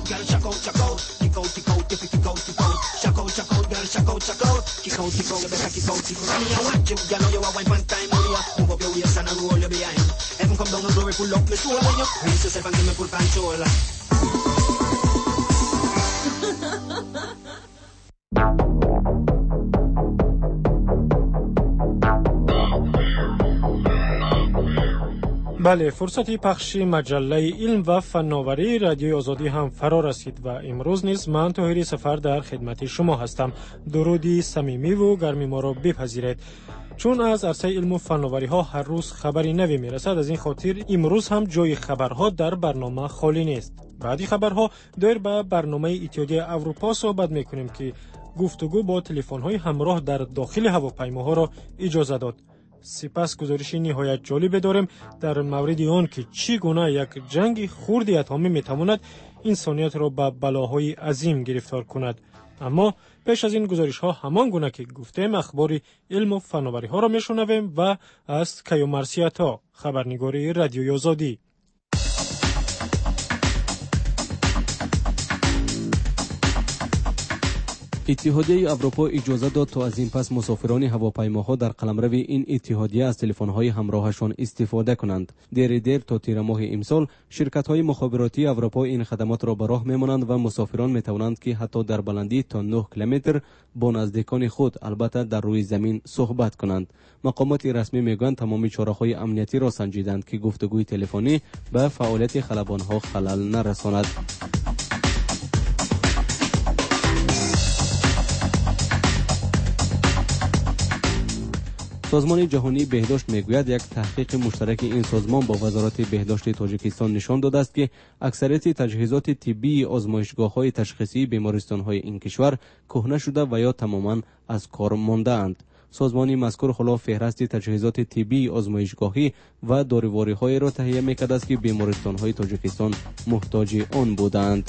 girl, shako, shako, tico, tico, tico, tico, tico, shako, shako, girl, shako, shako, tico, tico, you better tico, tico. Me, I want you, you know you a wine one time, only move up your waist and I roll you behind. Heaven come down and glory pull up me soul when you raise yourself and give me full control. بله، فرصتی پخش مجله علم و فناوری رادیوی آزادی هم فرا رسید و امروز نیز من طاهری سفر در خدمت شما هستم. درودی صمیمی و گرمی ما را بپذیرید. چون از عرصه علم و فناوری ها هر روز خبری نوی می رسد، از این خاطر امروز هم جای خبرها در برنامه خالی نیست. بعدی خبرها دایر به برنامه اتحادیه اروپا صحبت می کنیم که گفتگو با تلفن های همراه در داخل هواپیماها را اجازه داد. سپس گزارش نهایت جالب داریم در مورد آن که چگونه یک جنگ خرد اتمی میتواند انسانیت را به بلاهای عظیم گرفتار کند. اما پیش از این گزارش ها همان گونه که گفتیم اخبار علم و فناوری ها را میشنویم و از کیومرثیتا، خبرنگار رادیوی آزادی. اتحادیه اروپا اجازه داد تا از این پس مسافران هواپیماها در قلمرو این اتحادیه از تلفن‌های همراهشان استفاده کنند. دیر تا تیر ماه امسال شرکت‌های مخابراتی اروپا این خدمات را به راه می‌مانند و مسافران می‌توانند که حتی در بلندی تا 9 کیلومتر با نزدیکان خود، البته در روی زمین، صحبت کنند. مقامات رسمی میگویند تمام چاره‌های امنیتی را سنجیدند که گفتگوی تلفنی به فعالیت خلبان‌ها خلل نرساند. سازمان جهانی بهداشت میگوید یک تحقیق مشترک این سازمان با وزارت بهداشت تاجیکستان نشان داده است که اکثریت تجهیزات طبی آزمایشگاه‌های تشخیصی بیمارستان‌های این کشور کهنه شده و یا تماماً از کار مانده اند. سازمان مذکور خلاف فهرست تجهیزات طبی آزمایشگاهی و داروری‌های را تهیه می‌کرده است که بیمارستان‌های تاجیکستان محتاج آن بودند.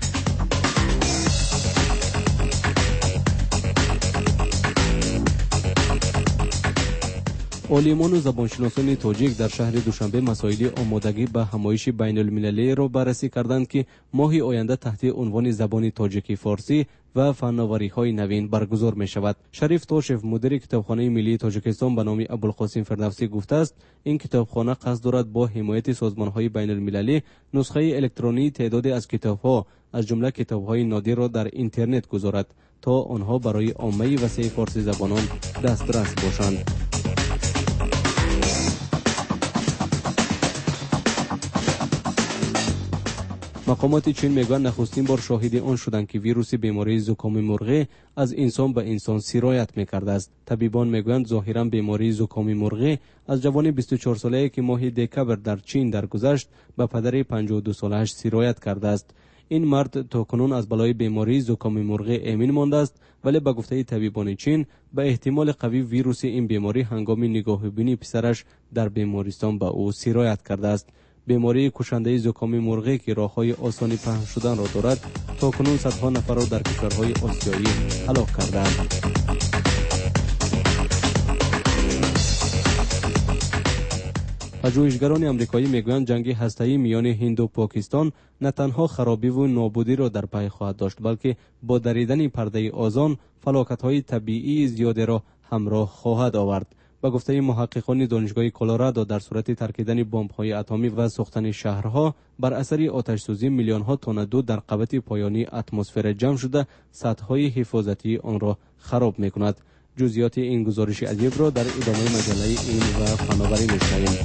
عالمان و زبانشناسان تاجیک در شهر دوشنبه مسائل آمادگی به همایش بین المللی را بررسی کردند که ماه آینده تحت عنوان زبان تاجیکی فارسی و فناوری‌های نوین برگزار می شود. شریف توشف، مدیر کتابخانه ملی تاجیکستان، به نام ابوالقاسم فردوسی گفته است این کتابخانه قصد دارد با حمایت سازمان‌های بین المللی نسخه الکترونی تعدادی از کتاب‌ها از جمله کتاب‌های نادر را در اینترنت گذارد تا آنها برای عامه وسیع فارسی زبانان دسترس باشند. مقامات چین میگویند نخستین بار شاهد آن شدند که ویروس بیماری زکام مرغی از انسان به انسان سرایت میکرده است. طبیبان میگویند ظاهرا بیماری زکام مرغی از جوان 24 ساله‌ای که ماه دکبر در چین درگذشت به پدر 52 ساله‌اش سرایت کرده است. این مرد تاکنون از بلای بیماری زکام مرغی امین مانده است، ولی به گفته طبیبان چین به احتمال قوی ویروس این بیماری هنگام نگاهبینی پسرش در بیمارستان به او سرایت کرده است. بیماری کشنده زکام مرغی که راه‌های آسانی پهن شدن را دارد تاکنون صدها نفر را در کشورهای آسیایی هلاک کرده است. پژوهشگران آمریکایی میگویند جنگ هسته‌ای میان هند و پاکستان نه تنها خرابی و نابودی را در پی خواهد داشت، بلکه با دریدن پرده آزان فلاکت‌های طبیعی زیادی را همراه خواهد آورد. با گفته محققان دانشگاه کلرادو، در صورت ترکیدن بمب‌های اتمی و سوختن شهرها بر اثر آتش سوزی میلیون‌ها تن دود در قبط پایانی اتمسفر جمع شده سدهای حفاظتی آن را خراب می‌کند. جزئیات این گزارش عجیب را در ادامه مجله علم و فناوری می‌شنویم.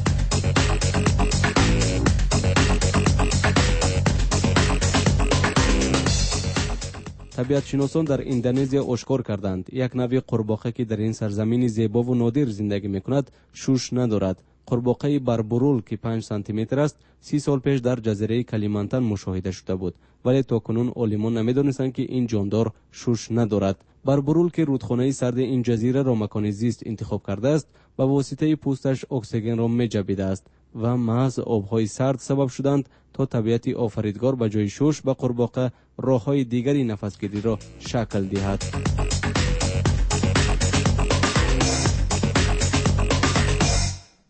طبیعت شناسان در اندونزیا آشکار کردند یک نوع قورباغه که در این سرزمین زیبا و نادر زندگی می‌کند شوش ندارد. قورباغه بربرول که 5 سانتی متر است 30 سال پیش در جزیره کلیمانتان مشاهده شده بود، ولی تاکنون عالمان نمی‌دانستند که این جاندار شوش ندارد. بربرول که رودخانه سرد این جزیره را مکان زیست انتخاب کرده است، با واسطه پوستش اکسیژن را می‌جویده است و محض آب‌های سرد سبب شدند تا طبیعت آفریدگار به جای شوش به قورباغه راه‌های دیگری نفسگیری را شکل دهد.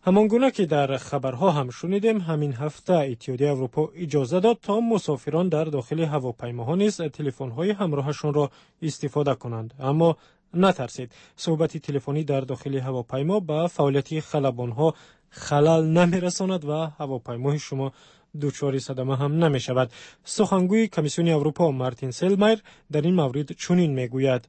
همانگونه که در خبرها هم شنیدیم، همین هفته اتحادیه اروپا اجازه داد تا مسافران در داخل هواپیماها نیز تلفن‌های همراهشان را استفاده کنند. اما نترسید، صحبت تلفنی در داخل هواپیما به فعالیت خلبان‌ها خلل نمی‌رساند و هواپیمای شما دچار صدمه هم نمی‌شود. سخنگوی کمیسیون اروپا مارتین سلمایر در این مورد چنین میگوید: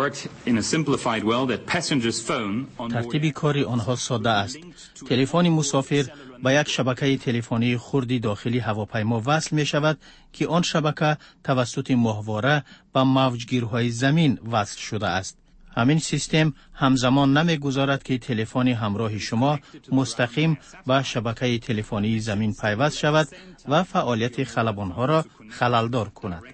ترتیب کار آنها ساده است. تلفن مسافر به یک شبکه تلفنی خردی داخلی هواپیما وصل می شود که آن شبکه توسط ماهواره به موجگیرهای زمین وصل شده است. همین سیستم همزمان نمیگذارد که تلفن همراه شما مستقیم به شبکه تلفنی زمین پیوست شود و فعالیت خلبانها را خللدار کند.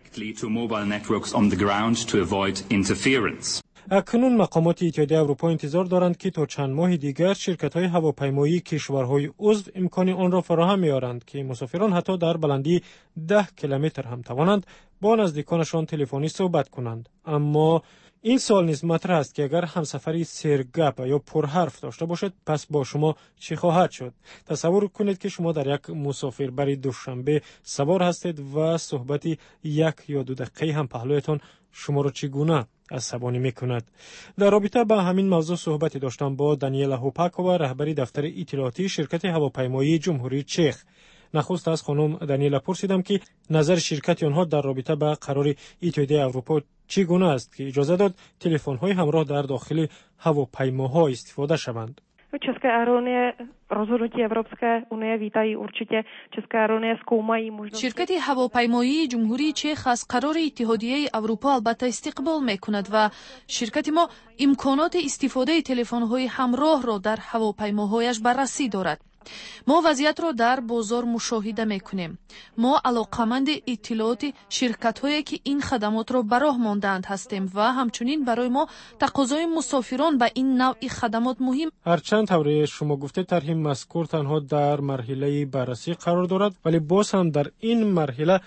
اکنون مقامات اتحادیه اروپا انتظار دارند که تا چند ماه دیگر شرکت‌های هواپیمایی کشورهای عضو امکان آن را فراهم می‌آورند که مسافران حتی در بلندی 10 کیلومتر هم توانند با نزدیکانشان تلفنی صحبت کنند. اما این سوال نیز مطرح است که اگر همسفری سرگپ یا پرحرف داشته باشد، پس با شما چی خواهد شد؟ تصور کنید که شما در یک مسافربری دوشنبه سوار هستید و صحبت 1 یا 2 دقیقه هم پهلویتان شما را چگونه عصبانی میکند. در رابطه با همین موضوع صحبتی داشتم با دانیلا هوپاکووا، رهبری دفتر اطلاعاتی شرکت هواپیمایی جمهوری چخ. نخست از خانم دانیلا پرسیدم که نظر شرکت آنها در رابطه با قرار اتحادیه اروپا چگونه است که اجازه داد تلفن‌های همراه در داخل هواپیماها استفاده شوند. České aeronie rozhodnutí Evropské unie vítají určitě. České aeronie zkoumají možnosti. شرکت هواپیمایی جمهوری چخ از قرار اتحادیه اروپا البته استقبال میکند و شرکت ما امکانات استفاده تلفن‌های همراه را در هواپیماهایش بررسی دارد. ما وضعیت را در بازار مشاهده میکنیم. ما علاقمند اطلاعات شرکت‌هایی که این خدمات را به راه ماندند هستیم و همچنین برای ما تقاضای مسافران به این نوع خدمات مهم. هرچند طوری شما گفته طرح مذکور تنها در مرحله بررسی قرار دارد، ولی باز هم در این مرحله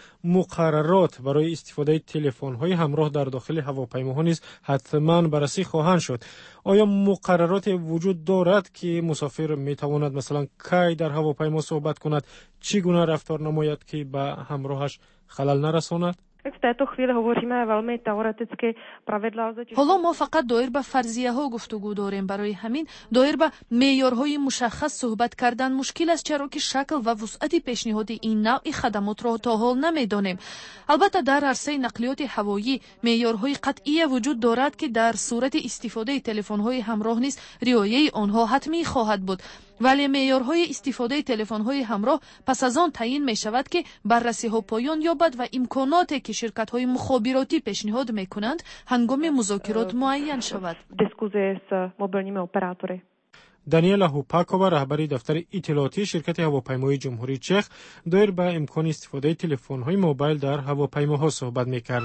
مقررات برای استفاده تلفن‌های همراه در داخل هواپیماها نیز حتما بررسی خواهند شد. آیا مقررات وجود دارد که مسافر میتواند مثلا کی در هواپیما صحبت کند، چگونه رفتار نماید که به همراهش خلل نرساند؟ V této chvíli hovoříme velmi teoreticky, pravidla lze. حالا ما فقط دایر به فرضیه ها گفتگو داریم. برای همین دایر به معیارهای مشخص صحبت کردن مشکل است، چرا که شکل و وسعت پیشنهاد این نوع خدمات را تا حال نمیدانیم. البته در عرصه نقلیات هوایی معیارهای قطعی وجود دارد که در صورت استفاده تلفن‌های همراه نیز رعایت آنها حتمی خواهد بود. ولی معیارهای استفاده تلفن‌های همراه پس از آن تعیین می شود که بررسی‌ها پایان یابد و امکاناتی که شرکت‌های مخابراتی پیشنهاد می‌کنند هنگام مذاکرات معین شود. Diskuzi s mobilními operátory. دانیلا هوپاکووا، رهبری دفتر اطلاعاتی شرکت هواپیمایی جمهوری چخ، دایر به امکان استفاده تلفن‌های موبایل در هواپیماها صحبت می‌کرد.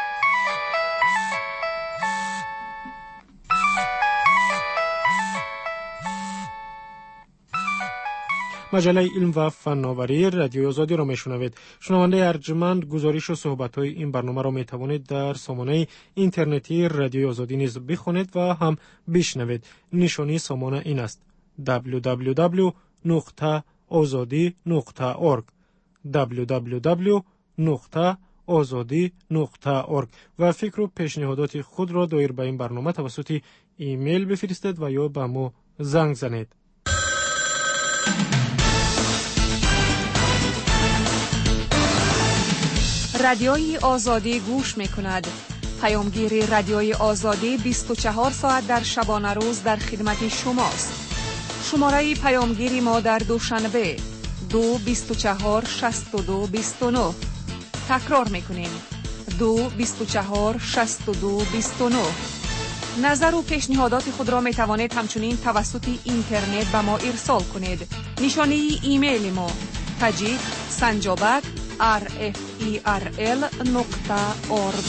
مجله علم و فناوری رادیوی آزادی را میشنوید. شنونده ارجمند، گزارش و صحبت‌های این برنامه را میتوانید در سامانه اینترنتی رادیوی آزادی نیز بخوانید و هم بشنوید. نشانی سامانه این است: www.azadi.org www.azadi.org و فکر و پیشنهادات خود را دایر به این برنامه توسط ایمیل بفرستید و یا به ما زنگ زنید. رادیوی آزادی گوش می‌کند. پیامگیر رادیوی آزادی 24 ساعت در شبانه روز در خدمت شماست. شماره پیامگیری ما در دوشنبه 224 62 29. تکرار می‌کنیم: 224 62 29. نظر و پیشنهادات خود را می‌توانید همچنین توسط اینترنت به ما ارسال کنید. نشانی ایمیل ما: tajik@rferl.org.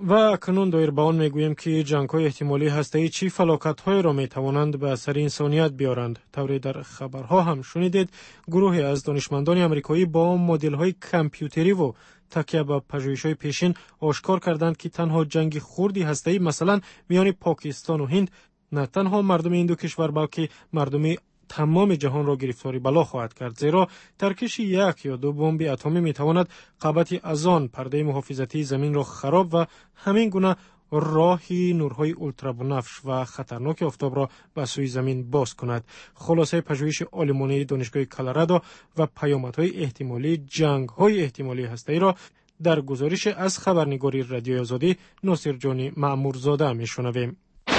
و اکنون دایر به آن میگوییم که جنگ‌های احتمالی هسته‌ای چی فلاکت‌های را می‌توانند به اثر انسانیت بیارند. طوری در خبرها هم شنیدید گروهی از دانشمندان آمریکایی با مدل‌های کامپیوتری و تکیه به پژوهش‌های پیشین آشکار کردند که تنها جنگ خردی هسته‌ای مثلا میان پاکستان و هند نه تنها مردم این دو کشور بلکه مردم تمام جهان را گرفتاری بلا خواهد کرد، زیرا ترکش یک یا دو بمب اتمی میتواند قبطی از آن پرده محافظتی زمین را خراب و همین گونه راهی نورهای اولترابنفش و خطرناک آفتاب را به سوی زمین باز کند. خلاصه پژوهش آلمانی دانشگاه کلرادو و پیامدهای احتمالی جنگ‌های احتمالی هسته‌ای را در گزارش از خبرنگاری رادیوی آزادی ناصر جانی معمورزاده میشنویم.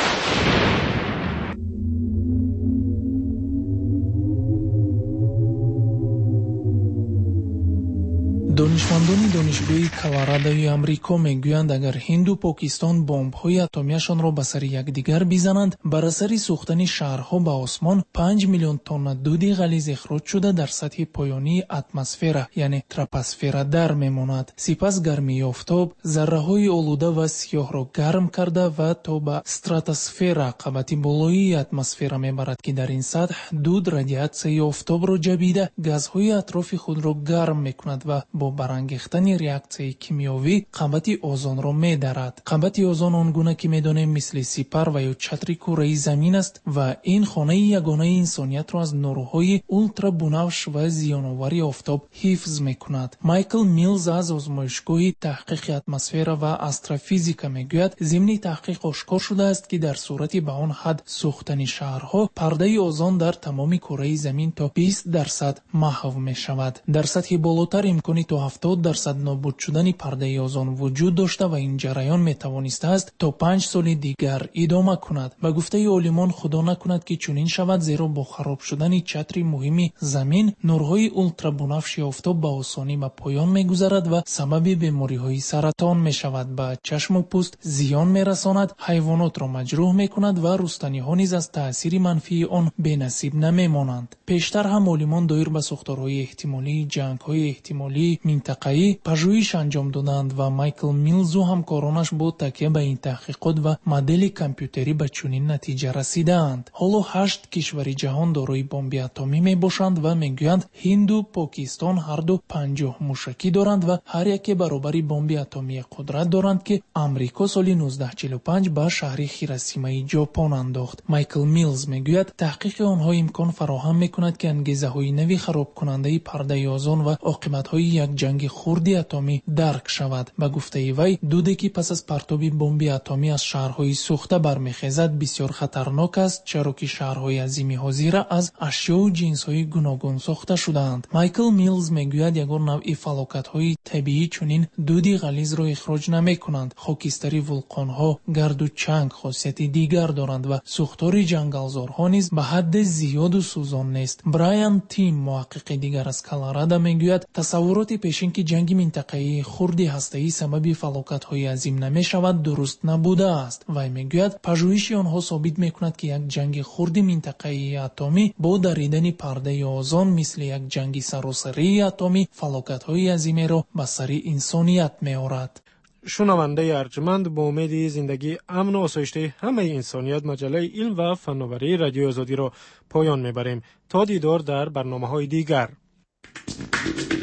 دانشمندان دانشگاه کلرادوی آمریکا میگویند اگر هند و پاکستان بمب‌های اتمیشان را به سر یکدیگر بزنند، بر اثر سوختن شهرها به آسمان 5 میلیون تن دود غلیظ اخراج شده در سطح پایانی اتمسفر یعنی تروپوسفر در میماند. سپس گرمی آفتاب ذره‌های آلوده و سیاه را گرم کرده و تا به استراتوسفر قبط بالایی اتمسفر میبرد که در این سطح دود رادیاسیون آفتاب را جبیده گازهای اطراف خود را گرم میکند و با برانگیختن ریاکسیون کیمیایی قبط اوزون را می‌دارد. قبط اوزون آنگونه که می‌دانیم مثل سپر و یا چتر کره زمین است و این خانه یگانه انسانیت را از نورهای اولترا بنفش و زیان‌آور آفتاب حفظ می‌کند. مایکل میلز از آزمایشگاه تحقیق اتمسفر و استروفیزیکا میگوید ضمن تحقیق آشکار شده است که در صورتی به آن حد سوختن شهرها پرده اوزون در تمام کره زمین تا 20% محو می‌شود. در سطح بالاتر امکانی تا 70% نابود شدن پرده اوزون وجود داشته و این جریان میتوانسته است تا 5 سال دیگر ادامه کند. به گفته عالمان خدا نکند که چنین شود، زیرا با خراب شدن چتر مهم زمین نورهای اولترابنفش آفتاب به آسانی به پایان میگذرد و سبب بیماری‌های سرطان میشود، به چشم و پوست زیان میرساند، حیوانات را مجروح میکند و رستنی‌ها نیز از تأثیر منفی آن بی‌نصیب نمیمانند. پیشتر هم عالمان دایر به ساختارهای احتمالی جنگ‌های احتمالی منطقه‌ای پژوهش انجام دادند و مایکل میلز و همکارانش با تکیه به این تحقیقات و مدل کامپیوتری به چنین نتیجه رسیدند. حالا 8 کشور جهان دارای بمب اتمی میباشند و میگویند هند و پاکستان هر دو 50 موشکی دارند و هر یک برابر بمب اتمی قدرت دارند که آمریکا سال 1945 به شهر هیروشیما ژاپن انداخت. مایکل میلز میگوید تحقیق آنها امکان فراهم میکند که انگیزه‌های نوی خراب کننده پرده اوزون و عاقبت‌های یک جنگ خردی اتمی درک شود. به گفته وی دودی که پس از پرتاب بمب اتمی از شهرهای سوخته برمیخیزد بسیار خطرناک است، چرا که شهرهای عظیم حاضر از اشیا و جنس‌های گوناگون ساخته شده‌اند. مایکل میلز میگوید یگان نوع فلاکت‌های طبیعی چنین دودی غلیظ را اخراج نمی‌کنند. خاکستری ولکان‌ها، گرد و چنگ خاصیت دیگر دارند و سوختار جنگلزارها نیز به حد زیاد و سوزان نیست. برایان تیم محقق دیگر از کلرادو میگوید تصورات پیشین که جنگ منطقه‌ای خردی هسته‌ای سبب فلاکت‌های عظیم نمی‌شود درست نبوده است. وی میگوید پژوهش آنها ثابت می‌کند که یک جنگ خردی منطقه‌ای اتمی با دریدن پرده اوزون مثل یک جنگ سراسری اتمی فلاکت‌های عظیمی را به سر انسانیت می‌آورد. شنونده ارجمند، با امید زندگی امن و آسایشته همه انسانیت مجله علم و فناوری رادیو آزادی را پایان میبریم. تا دیدار در برنامه‌های دیگر.